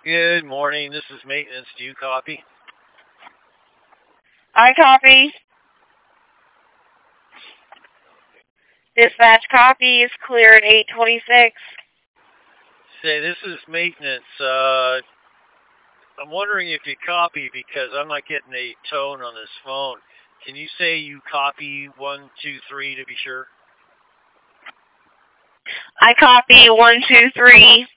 Good morning. This is maintenance. Do you copy? I copy. Dispatch copy is clear at 8:26. Say, this is maintenance. I'm wondering if you copy because I'm not getting a tone on this phone. Can you say you copy 123 to be sure? I copy 123.